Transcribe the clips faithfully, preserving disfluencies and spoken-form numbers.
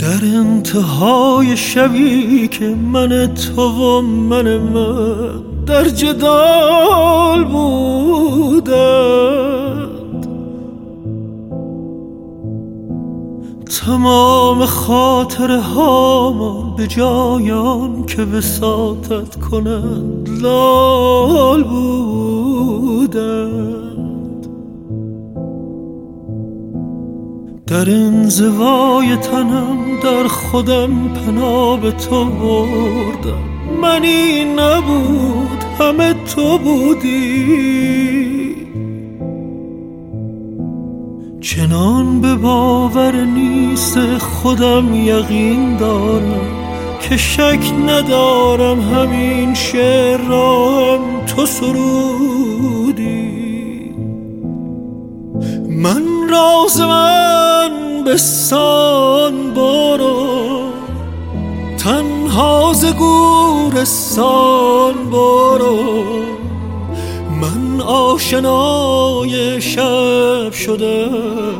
در انتهای شبی که من تو و من من در جدال بودند، تمام خاطره هامان به جایان که وساطت کنند لال بودند. در انزوای تنم در خودم پناه به تو بردم، منی نبود همه تو بودی. چنان به باور نیست خودم یقین دارم که شک ندارم همین شعر را هم تو سرودی. من راز من بستان برو، تنها ز گورستان برو. من آشنای شب شده،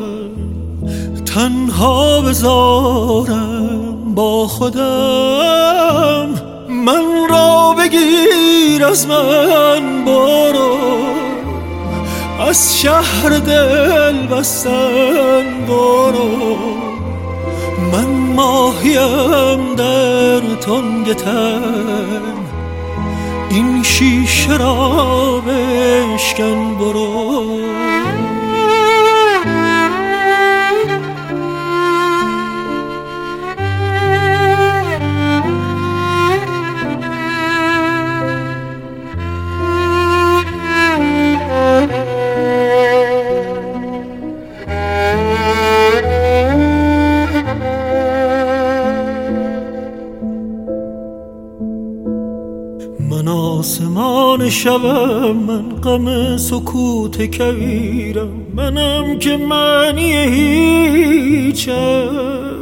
تنها بذارم با خودم. من را بگیر از من برو، از شهر دل بستن برو. من ماهیم در تنگ تن، این شیشه را بشکن برو. من آسمان شبم، من غم سکوت کویرم، منم که معنی هیچم.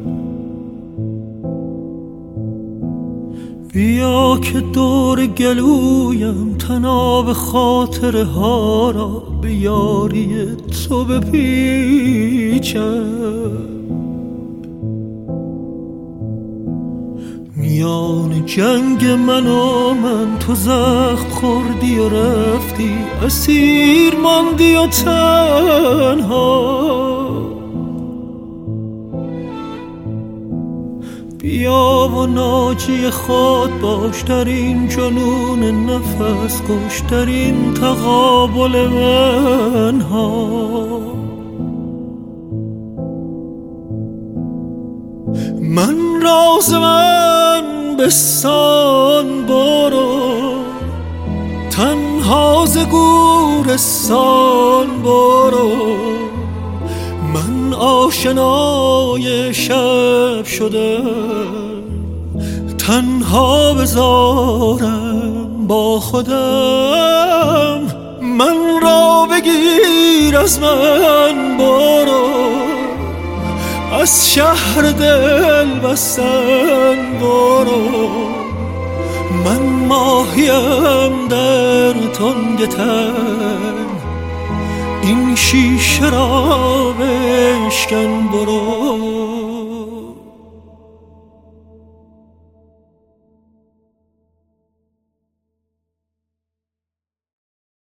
بیا که دور گلویم تناب خاطره ها را به یاری تو بپیچم. میان جنگ من و من تو زخم خوردی و رفتی، اسیر ماندی و تنها. بیا و ناجی خود باش در این جنون نفس کش، در این تقابل منها. من راز من بستان برو، تنها ز گورستان برو. من آشنای شب شده، تنها بذارم با خودم. من را بگیر از من برو، از شهر دل بستن برو. من ماهیم در تنگ تن، این شیشه را بشکن برو.